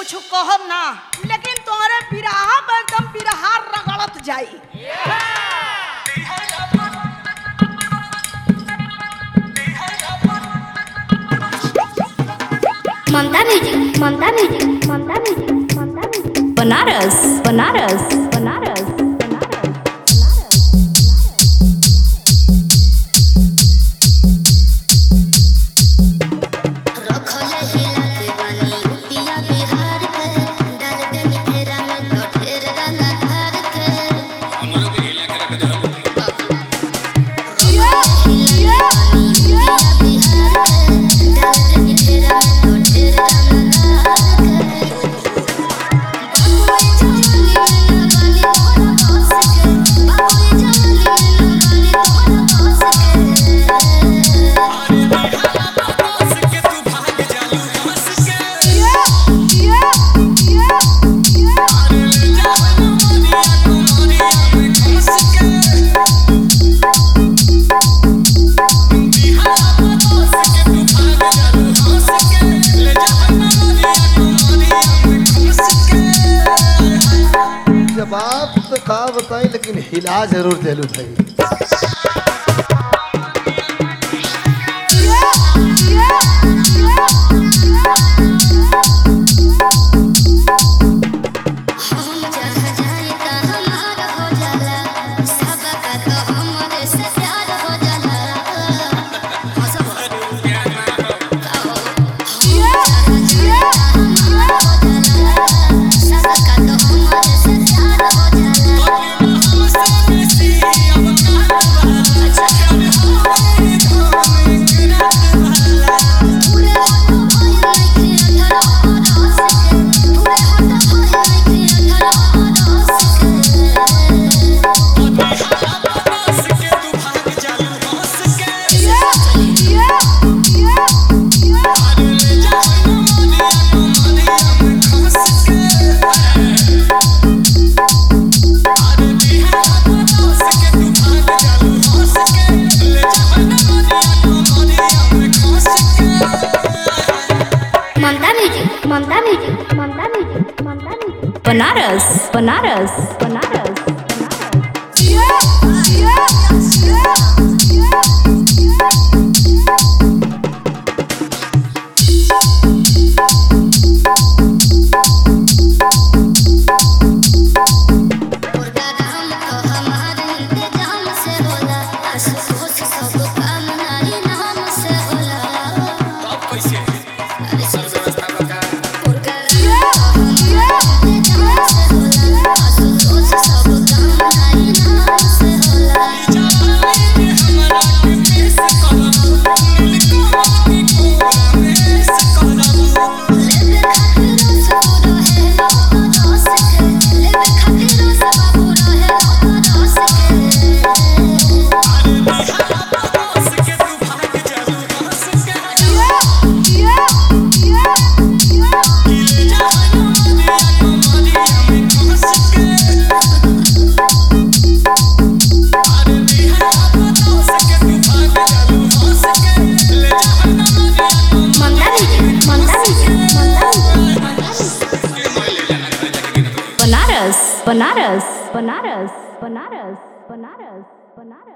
कुछ कहब ना, लेकिन तोहरे बिरहा में एकदम बिरहा रगड़त जाई। Mamta music, Mamta music, Mamta music, Mamta music. Banaras, Banaras, Banaras, Banaras. जवाब तो का बताई, लेकिन हिला जरूर देलू भाई। Mamta music, Mamta music, Mamta music. Banaras, Banaras, Banaras, Banaras, Banaras, Banaras, Banaras, Banaras, Banaras.